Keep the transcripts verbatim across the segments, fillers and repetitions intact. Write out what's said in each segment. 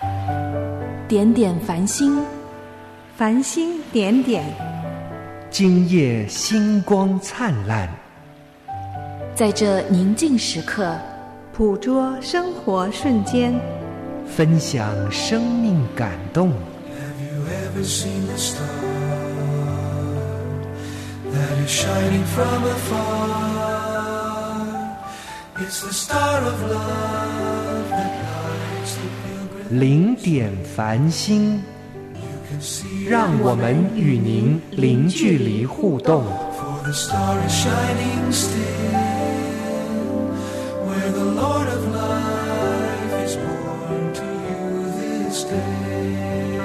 点点繁星， 繁星点点， 今夜星光灿烂。 在这宁静时刻， 捕捉生活瞬间， 分享生命感动。 Have you ever seen the star that is shining from afar? It's the star of love that lights the pilgrim. 零点繁星，让我们与您零距离互动。 For the star is shining still, where the Lord of life is born to you this day.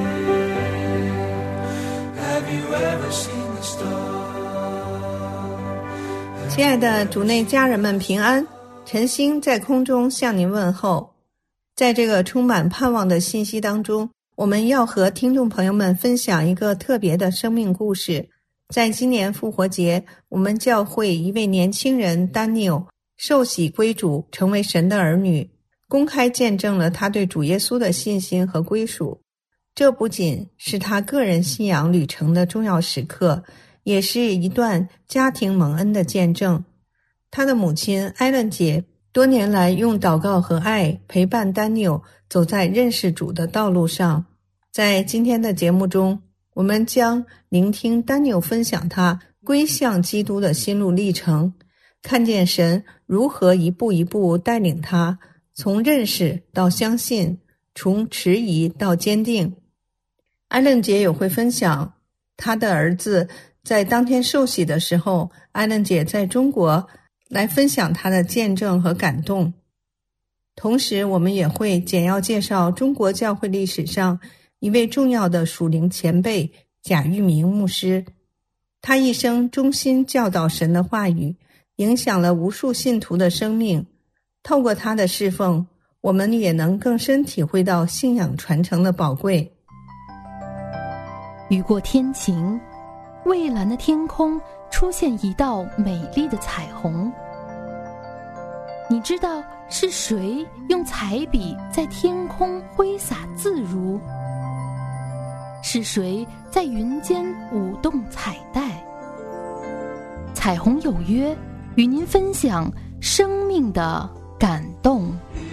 Have you ever seen the star? 亲爱的主内家人们平安，晨星在空中向您问候。在这个充满盼望的信息当中，我们要和听众朋友们分享一个特别的生命故事。在今年复活节，我们教会一位年轻人 Daniel 受洗归主，成为神的儿女，公开见证了他对主耶稣的信心和归属。这不仅是他个人信仰旅程的重要时刻，也是一段家庭蒙恩的见证。他的母亲艾伦姐多年来用祷告和爱陪伴 Daniel 走在认识主的道路上。在今天的节目中，我们将聆听 Daniel 分享他归向基督的心路历程，看见神如何一步一步带领他从认识到相信，从迟疑到坚定。艾伦姐也会分享他的儿子在当天受洗的时候，艾伦姐在中国来分享他的见证和感动。同时我们也会简要介绍中国教会历史上一位重要的属灵前辈贾玉明牧师。他一生忠心教导神的话语，影响了无数信徒的生命。透过他的侍奉，我们也能更深体会到信仰传承的宝贵。 雨过天晴，蔚蓝的天空出现一道美丽的彩虹。你知道是谁用彩笔在天空挥洒自如？是谁在云间舞动彩带？彩虹有约，与您分享生命的感动。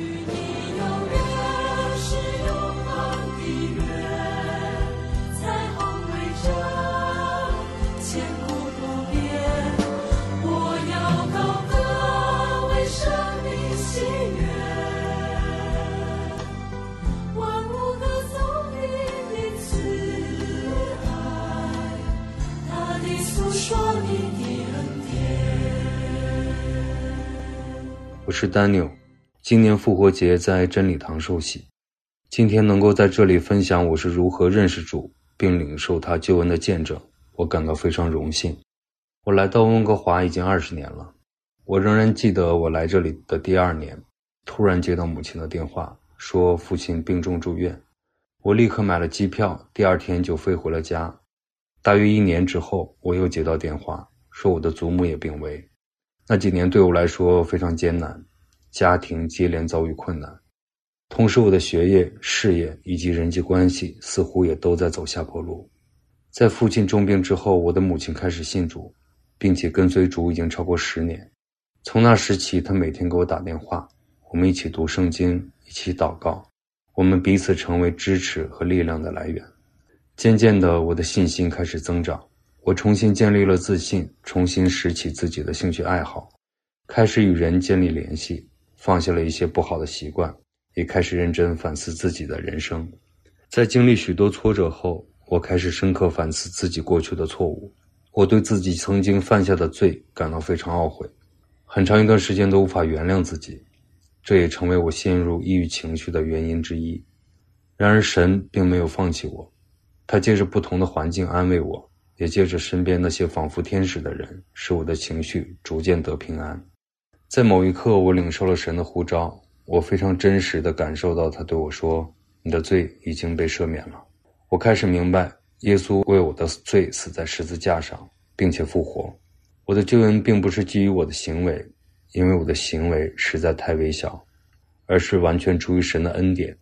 我是 Daniel， 今年复活节在真理堂受洗。今天能够在这里分享我是如何认识主并领受他救恩的见证，我感到非常荣幸。我来到温哥华已经二十年了，我仍然记得我来这里的第二年，突然接到母亲的电话，说父亲病重住院。我立刻买了机票，第二天就飞回了家。大约一年之后，我又接到电话，说我的祖母也病危。那几年对我来说非常艰难，家庭接连遭遇困难，同时我的学业、事业以及人际关系似乎也都在走下坡路。在父亲重病之后，我的母亲开始信主，并且跟随主已经超过十年。从那时起，她每天给我打电话，我们一起读圣经，一起祷告，我们彼此成为支持和力量的来源。渐渐的，我的信心开始增长，我重新建立了自信，重新拾起自己的兴趣爱好，开始与人建立联系，放下了一些不好的习惯，也开始认真反思自己的人生。在经历许多挫折后，我开始深刻反思自己过去的错误，我对自己曾经犯下的罪感到非常懊悔，很长一段时间都无法原谅自己，这也成为我陷入抑郁情绪的原因之一。然而神并没有放弃我，他借着不同的环境安慰我，也借着身边那些仿佛天使的人，使我的情绪逐渐得平安。在某一刻，我领受了神的呼召，我非常真实地感受到他对我说，你的罪已经被赦免了。我开始明白，耶稣为我的罪死在十字架上，并且复活。我的救恩并不是基于我的行为，因为我的行为实在太微小，而是完全出于神的恩典。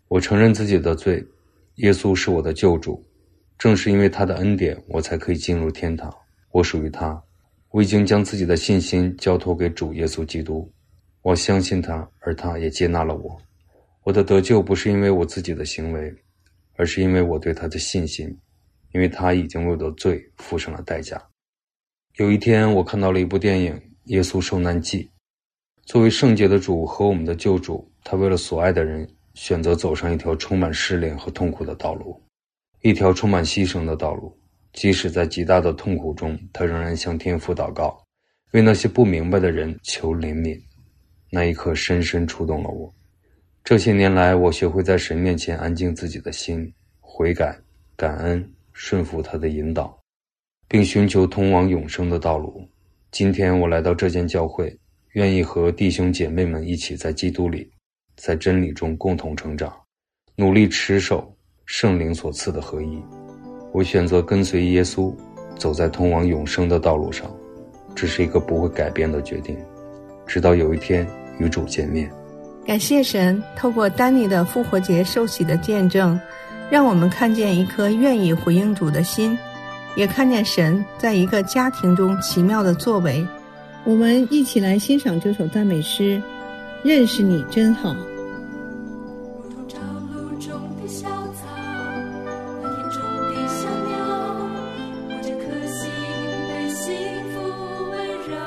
我承认自己的罪，耶稣是我的救主，正是因为他的恩典，我才可以进入天堂。我属于他，我已经将自己的信心交托给主耶稣基督，我相信他，而他也接纳了我。我的得救不是因为我自己的行为，而是因为我对他的信心，因为他已经为我的罪付上了代价。有一天我看到了一部电影《耶稣受难记》，作为圣洁的主和我们的救主，他为了所爱的人选择走上一条充满试炼和痛苦的道路，一条充满牺牲的道路。即使在极大的痛苦中，他仍然向天父祷告，为那些不明白的人求怜悯。那一刻深深触动了我。这些年来，我学会在神面前安静自己的心，悔改、感恩、顺服他的引导，并寻求通往永生的道路。今天我来到这间教会，愿意和弟兄姐妹们一起在基督里，在真理中共同成长，努力持守圣灵所赐的合一。我选择跟随耶稣，走在通往永生的道路上，这是一个不会改变的决定，直到有一天与主见面。 感谢神，透过丹尼的复活节受洗的见证，让我们看见一颗愿意回应主的心，也看见神在一个家庭中奇妙的作为。我们一起来欣赏这首赞美诗，认识你真好。 如同朝露中的小草，那田中的小鸟，我这颗心被幸福围绕。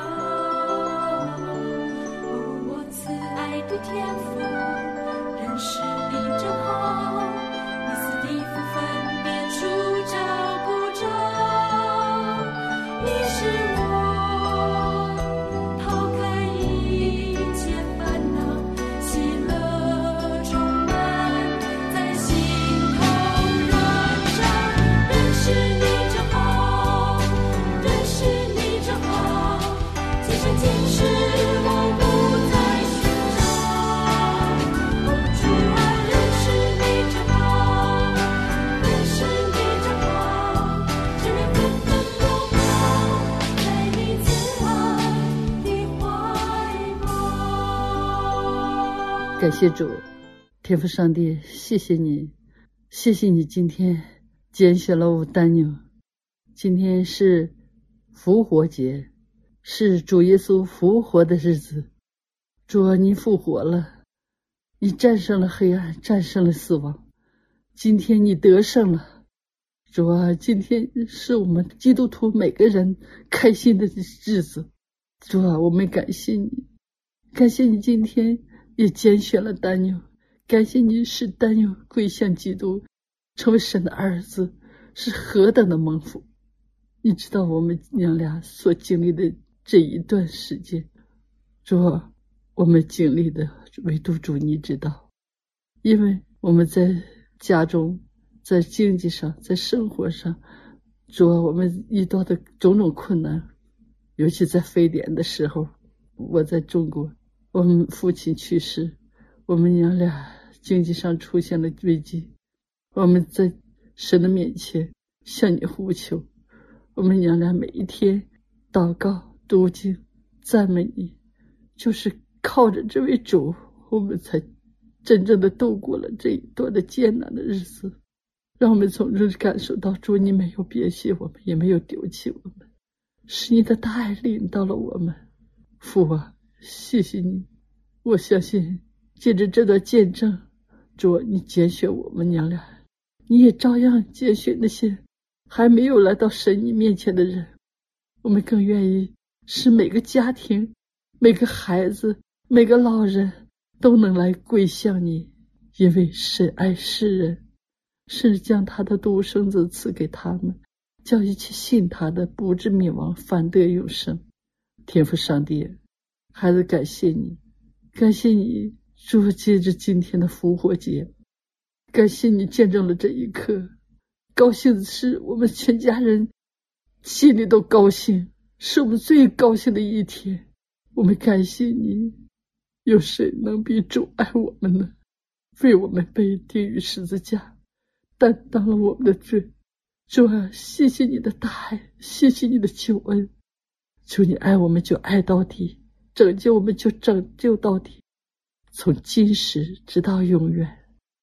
哦，我慈爱的天父，认识你真好，你死的福分别出照顾着，你是我抛开一切烦恼，喜乐充满在心头燃烧。认识你真好，认识你真好，今生今世我不再寻找。哦，主啊，认识你真好，认识你真好，生命纷纷落跑在你慈爱的怀抱。 感谢主，天父上帝，谢谢你，谢谢你今天拣选了我丹纽。今天是复活节，是主耶稣复活的日子。主啊，你复活了，你战胜了黑暗，战胜了死亡，今天你得胜了。主啊，今天是我们基督徒每个人开心的日子。主啊，我们感谢你，感谢你今天也拣选了丹纽，感谢你使丹纽归向基督，成为神的儿子，是何等的蒙福。你知道我们娘俩所经历的这一段时间，主啊，我们经历的唯独主你知道。因为我们在家中，在经济上，在生活上，主啊，我们遇到的种种困难，尤其在非典的时候，我在中国，我们父亲去世，我们娘俩经济上出现了危机，我们在神的面前向你呼求，我们娘俩每一天祷告、读经、赞美你，就是靠着这位主，我们才真正的度过了这一段的艰难的日子。让我们从中感受到，主你没有撇弃我们，也没有丢弃我们，是你的大爱领到了我们。父啊，谢谢你，我相信借着这段见证，主你拣选我们娘俩，你也照样拣选那些还没有来到神你面前的人。我们更愿意使每个家庭、每个孩子、每个老人都能来归向你，因为神爱世人，是将他的独生子赐给他们，叫一切信他的不至灭亡，反得永生。天父上帝，孩子感谢你，感谢你，主借着今天的复活节，感谢你见证了这一刻。高兴的是我们全家人心里都高兴，是我们最高兴的一天。我们感谢你，有谁能比主爱我们呢？为我们被钉于十字架，担当了我们的罪。主啊，谢谢你的大爱，谢谢你的救恩。求你爱我们就爱到底，拯救我们就拯救到底，从今时直到永远。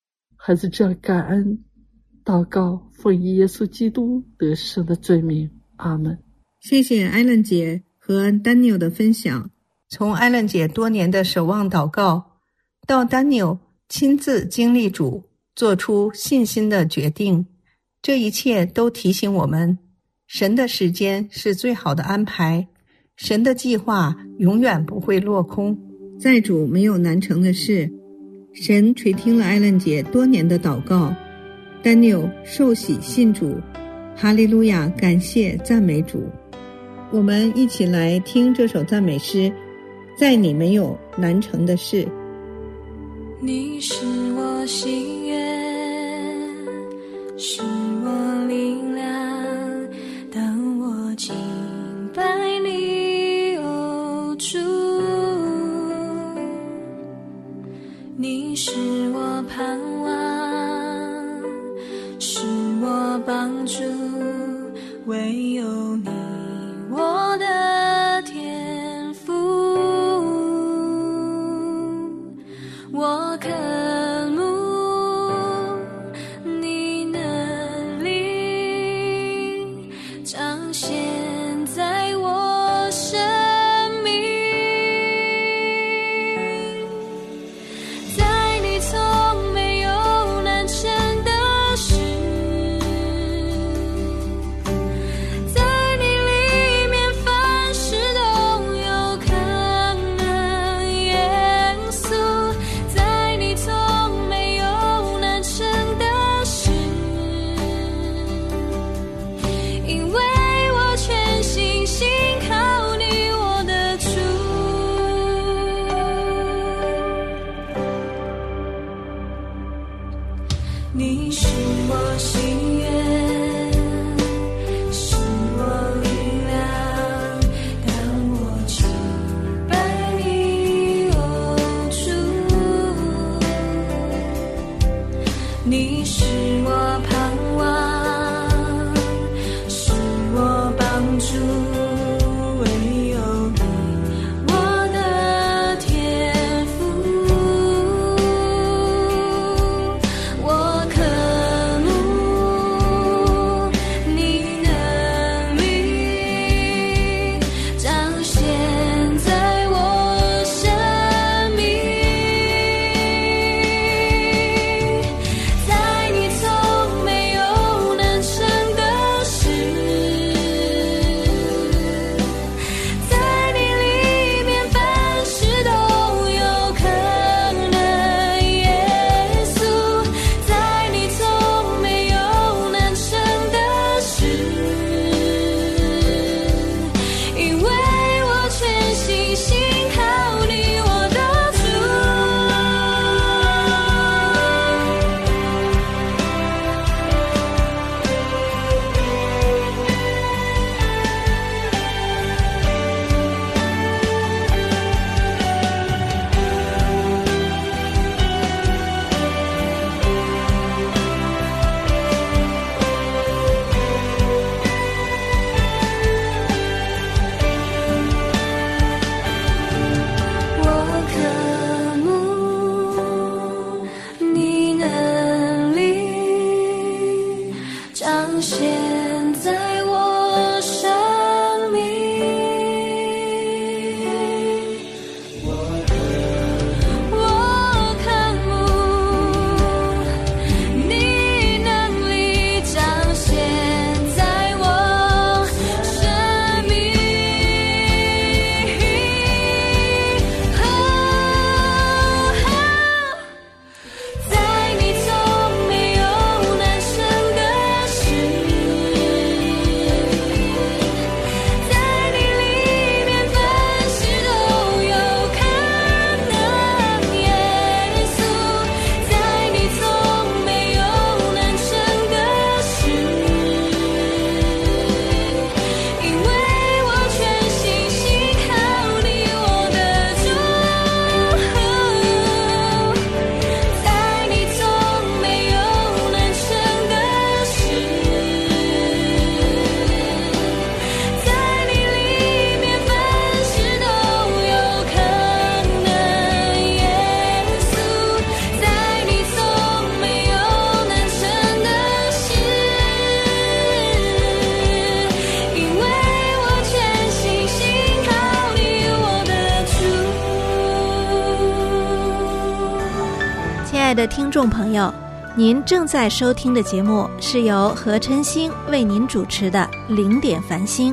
孩子这样感恩祷告，奉以耶稣基督得胜的罪名，阿门。 谢谢艾伦姐和丹尼尔的分享。从艾伦姐多年的守望祷告，到丹尼尔亲自经历主，做出信心的决定，这一切都提醒我们，神的时间是最好的安排，神的计划永远不会落空，在主没有难成的事。神垂听了艾伦姐多年的祷告，丹尼尔受洗信主，哈利路亚，感谢赞美主。我们一起来听这首赞美诗，在你没有难成的事。 你是我心愿，是我力量，当我敬拜你，哦主，你是我盼望，是我帮助，唯有你我的天父，我渴慕你能力彰显在我生命，在你从没有难成的事，在你里面凡事都有可能，耶稣，在你从没有难成的事，因为我全心信靠你，我的主。你是我心愿，是我力量，当我敬拜你，哦主，你是我盼望，是我帮助，唯有你我的天父，我渴慕你能力彰显在我生命，在你从没有难成的事，在你里面凡事都有可能，耶稣，在你从没有难成的事，因为我全心信靠你，我的主。我渴慕你能力彰显在我生命，我渴慕你能力彰显在我生命，在你从没有难成的事， 爱的听众朋友，您正在收听的节目是由何晨星为您主持的《零点繁星》。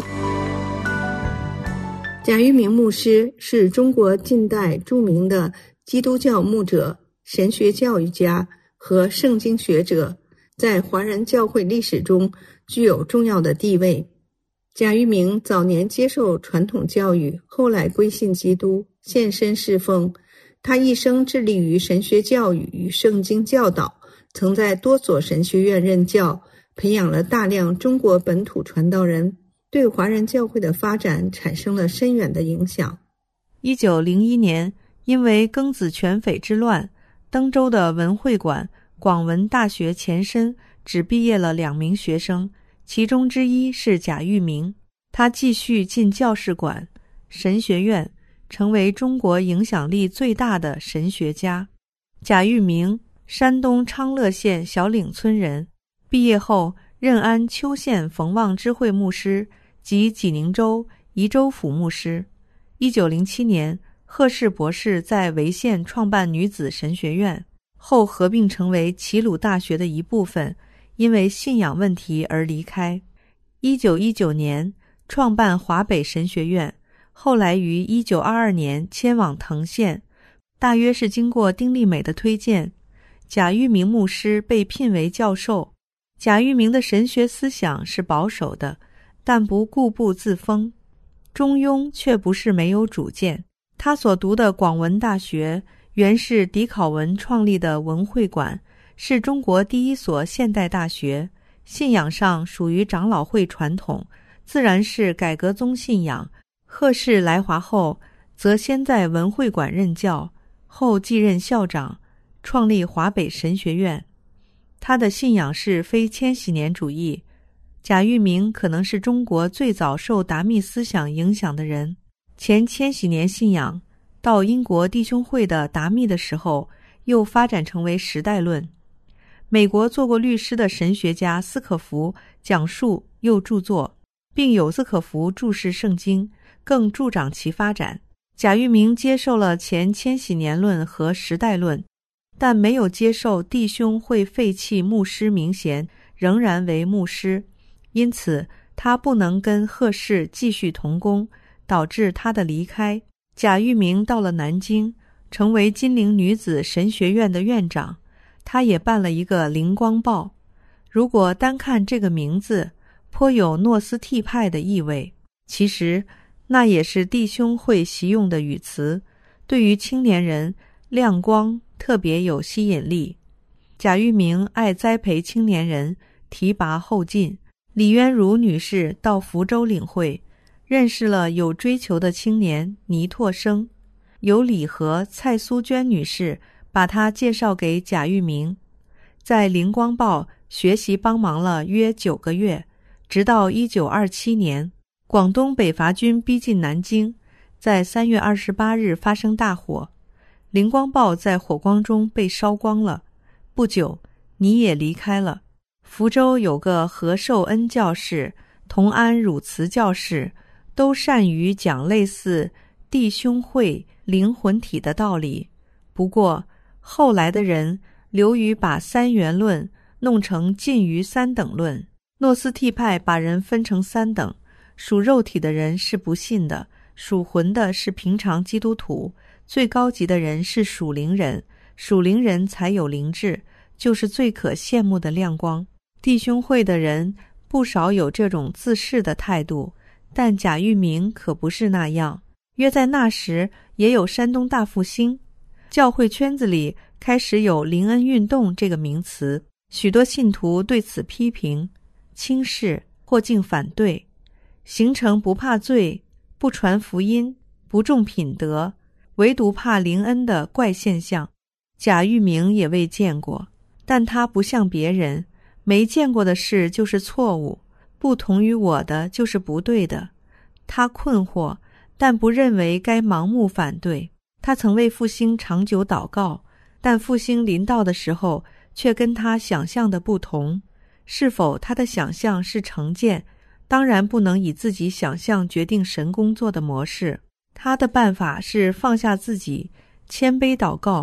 贾玉明牧师是中国近代著名的基督教牧者、神学教育家和圣经学者，在华人教会历史中具有重要的地位。贾玉明早年接受传统教育，后来归信基督，献身侍奉。他一生致力于神学教育与圣经教导，曾在多所神学院任教，培养了大量中国本土传道人，对华人教会的发展产生了深远的影响。 一九零一年，因为庚子拳匪之乱，登州的文会馆广文大学前身只毕业了两名学生，其中之一是贾玉明。他继续进教士馆、神学院，成为中国影响力最大的神学家。贾玉明，山东昌乐县小岭村人，毕业后任安丘县冯望之会牧师及济宁州、宜州府牧师。一九零七年，贺氏博士在潍县创办女子神学院，后合并成为齐鲁大学的一部分，因为信仰问题而离开。一九一九年创办华北神学院，后来于一九二二年迁往藤县，大约是经过丁立美的推荐，贾玉明牧师被聘为教授。贾玉明的神学思想是保守的，但不固步自封，中庸却不是没有主见。他所读的广文大学原是狄考文创立的文会馆，是中国第一所现代大学，信仰上属于长老会传统，自然是改革宗信仰。贺氏来华后，则先在文会馆任教，后继任校长，创立华北神学院。他的信仰是非千禧年主义。贾玉明可能是中国最早受达密思想影响的人。前千禧年信仰到英国弟兄会的达密的时候，又发展成为时代论。美国做过律师的神学家斯可夫讲述又著作，并有斯可夫注释圣经，更助长其发展。贾玉明接受了前千禧年论和时代论，但没有接受弟兄会废弃牧师名衔，仍然为牧师，因此他不能跟贺氏继续同工，导致他的离开。贾玉明到了南京，成为金陵女子神学院的院长，他也办了一个灵光报。如果单看这个名字，颇有诺斯替派的意味，其实那也是弟兄会习用的语词，对于青年人亮光特别有吸引力。贾玉明爱栽培青年人，提拔后进。李渊如女士到福州领会，认识了有追求的青年倪拓生，由李和、蔡苏娟女士把她介绍给贾玉明。在灵光报学习帮忙了约九个月，直到一九二七年，广东北伐军逼近南京，在三月二十八日发生大火，灵光报在火光中被烧光了。不久，你也离开了。福州有个何寿恩教士、同安汝慈教士，都善于讲类似弟兄会灵魂体的道理。不过，后来的人流于把三元论弄成近于三等论。诺斯替派把人分成三等，属肉体的人是不信的，属魂的是平常基督徒，最高级的人是属灵人，属灵人才有灵智，就是最可羡慕的亮光。弟兄会的人不少有这种自恃的态度，但贾玉明可不是那样。约在那时也有山东大复兴，教会圈子里开始有灵恩运动这个名词，许多信徒对此批评、轻视或竟反对，形成不怕罪、不传福音、不重品德，唯独怕灵恩的怪现象。贾玉明也未见过，但他不像别人，没见过的事就是错误，不同于我的就是不对的。他困惑，但不认为该盲目反对。他曾为复兴长久祷告，但复兴临到的时候却跟他想象的不同。是否他的想象是成见，当然不能以自己想象决定神工作的模式。他的办法是放下自己，谦卑祷告，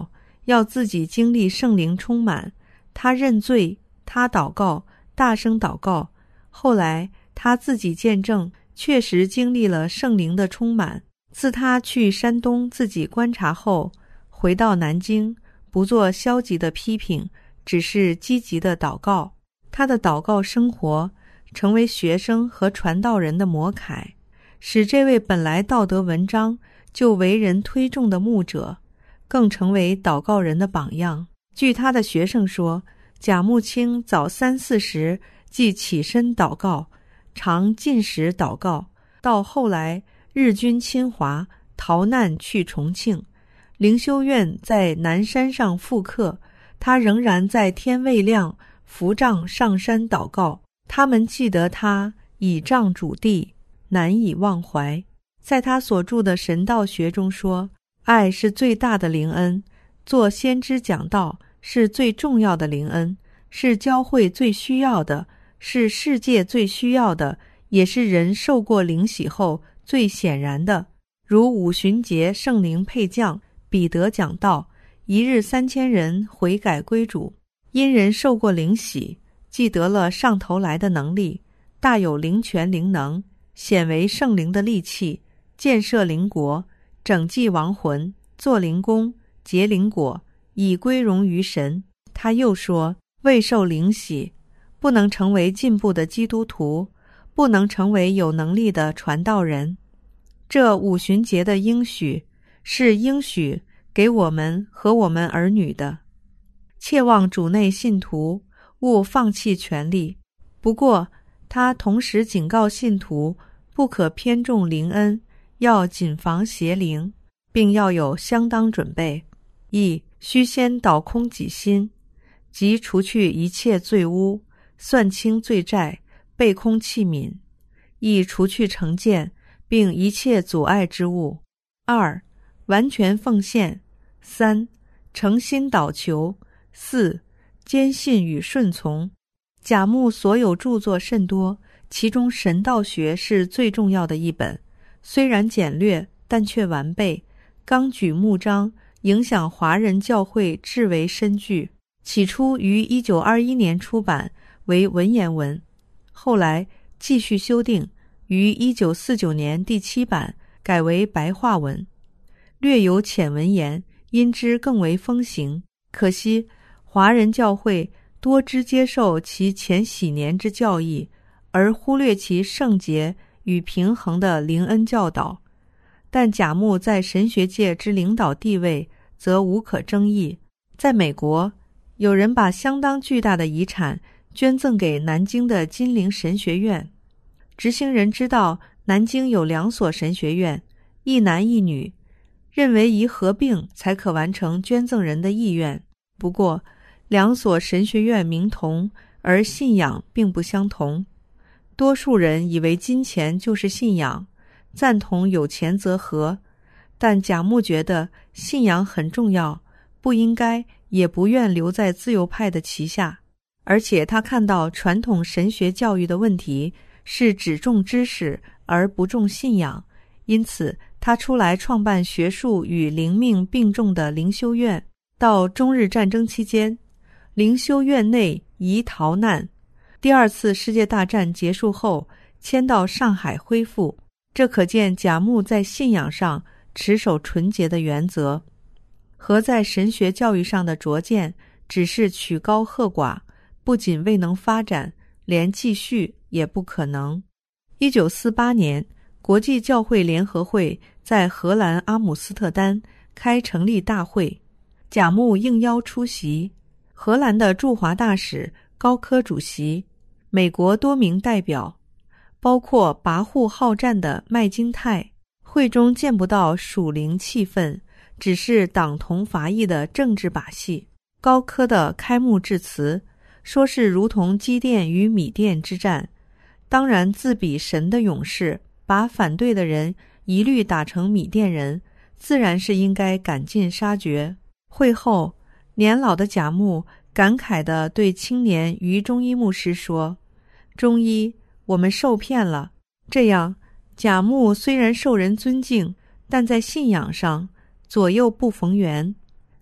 要自己经历圣灵充满。他认罪，他祷告，大声祷告。后来他自己见证，确实经历了圣灵的充满。自他去山东自己观察后，回到南京，不做消极的批评，只是积极的祷告。他的祷告生活成为学生和传道人的模楷，使这位本来道德文章就为人推重的牧者，更成为祷告人的榜样。据他的学生说，贾木清早三四时即起身祷告，常进食祷告，到后来日军侵华，逃难去重庆，灵修院在南山上复课，他仍然在天未亮扶杖上山祷告。他们记得他倚杖主地，难以忘怀。在他所著的神道学中说，爱是最大的灵恩，做先知讲道是最重要的灵恩，是教会最需要的，是世界最需要的，也是人受过灵洗后最显然的。如五旬节圣灵配降，彼得讲道，一日三千人悔改归主。因人受过灵洗，既得了上头来的能力，大有灵权灵能，显为圣灵的利器，建设灵国，整济亡魂，做灵功，结灵果，以归荣于神。他又说，未受灵洗，不能成为进步的基督徒，不能成为有能力的传道人。这五旬节的应许是应许给我们和我们儿女的，切望主内信徒勿放弃权力。不过他同时警告信徒不可偏重灵恩，要谨防邪灵，并要有相当准备。一须先倒空己心，即除去一切罪污，算清罪债，备空器皿，亦除去成见，并一切阻碍之物。二完全奉献。三诚心祷求。四坚信与顺从。贾木所有著作甚多，其中神道学是最重要的一本，虽然简略，但却完备，纲举目张，影响华人教会至为深具。起初于一九二一年出版为文言文，后来继续修订，于一九四九年第七版改为白话文，略有浅文言，因之更为风行。可惜华人教会多之接受其前禧年之教义，而忽略其圣洁与平衡的灵恩教导。但贾木在神学界之领导地位则无可争议。在美国，有人把相当巨大的遗产捐赠给南京的金陵神学院。执行人知道南京有两所神学院，一男一女，认为宜合并才可完成捐赠人的意愿。不过两所神学院名同，而信仰并不相同。多数人以为金钱就是信仰，赞同有钱则合，但贾木觉得信仰很重要，不应该也不愿留在自由派的旗下。而且他看到传统神学教育的问题是只重知识而不重信仰，因此他出来创办学术与灵命并重的灵修院。到中日战争期间，灵修院内宜逃难，第二次世界大战结束后迁到上海恢复。这可见贾木在信仰上持守纯洁的原则，和在神学教育上的拙见只是曲高和寡，不仅未能发展，连继续也不可能。一九四八年，国际教会联合会在荷兰阿姆斯特丹开成立大会，贾木应邀出席，荷兰的驻华大使高科主席，美国多名代表，包括跋扈好战的麦金泰。会中见不到属灵气氛，只是党同伐异的政治把戏。高科的开幕致辞说是如同基甸与米甸之战，当然自比神的勇士，把反对的人一律打成米甸人，自然是应该赶尽杀绝。会后，年老的贾木感慨地对青年于中一牧师说，中医，我们受骗了。这样，贾木虽然受人尊敬，但在信仰上左右不逢源。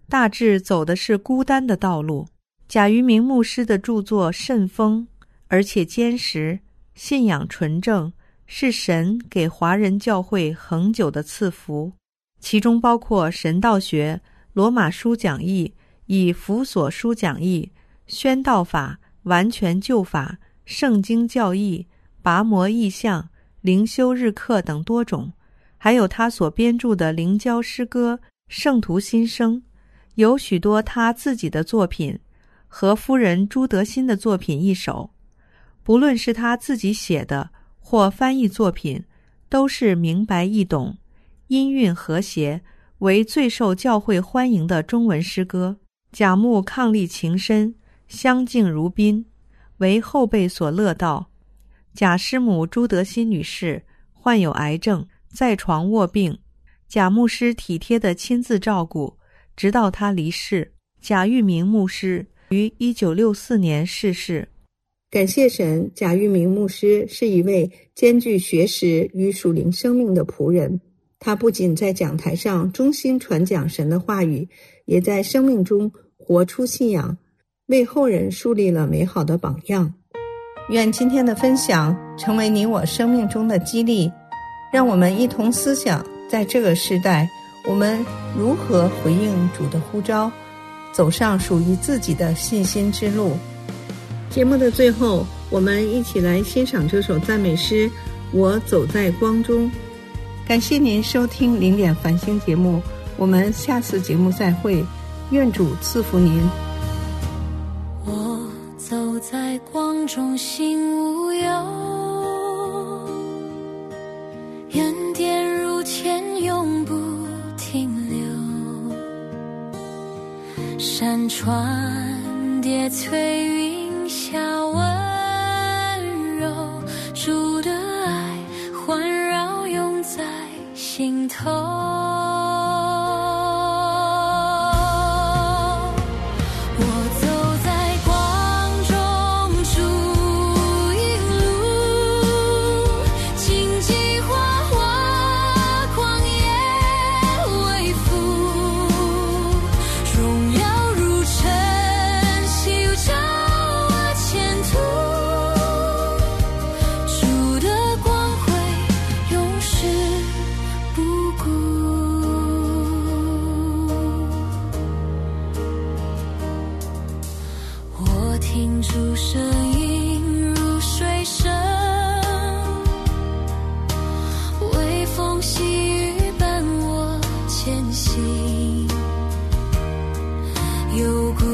大致走的是孤单的道路。贾于明牧师的著作甚丰，而且坚实，信仰纯正，是神给华人教会恒久的赐福，其中包括神道学、罗马书讲义、以弗所书讲义、宣道法、完全救法、圣经教义、拔摩异象、灵修日课等多种，还有他所编著的灵交诗歌《圣徒心声》，有许多他自己的作品和夫人朱德新的作品一首。不论是他自己写的或翻译作品，都是明白易懂，音韵和谐，为最受教会欢迎的中文诗歌。贾牧伉俪情深，相敬如宾，为后辈所乐道。贾师母朱德新女士患有癌症，在床卧病，贾牧师体贴地亲自照顾，直到他离世。贾玉明牧师于一九六四年逝世。 感谢神，贾玉明牧师是一位兼具学识与属灵生命的仆人。他不仅在讲台上忠心传讲神的话语，也在生命中活出信仰，为后人树立了美好的榜样。愿今天的分享成为你我生命中的激励，让我们一同思想，在这个时代，我们如何回应主的呼召，走上属于自己的信心之路。节目的最后，我们一起来欣赏这首赞美诗《我走在光中》。感谢您收听零点繁星节目，我们下次节目再会，愿主赐福您。 我走在光中，心无忧，恩典如前永不停留，山川叠翠云下温柔，主的爱环绕涌在心头。听出声音如水声，微风细雨伴我前行，有故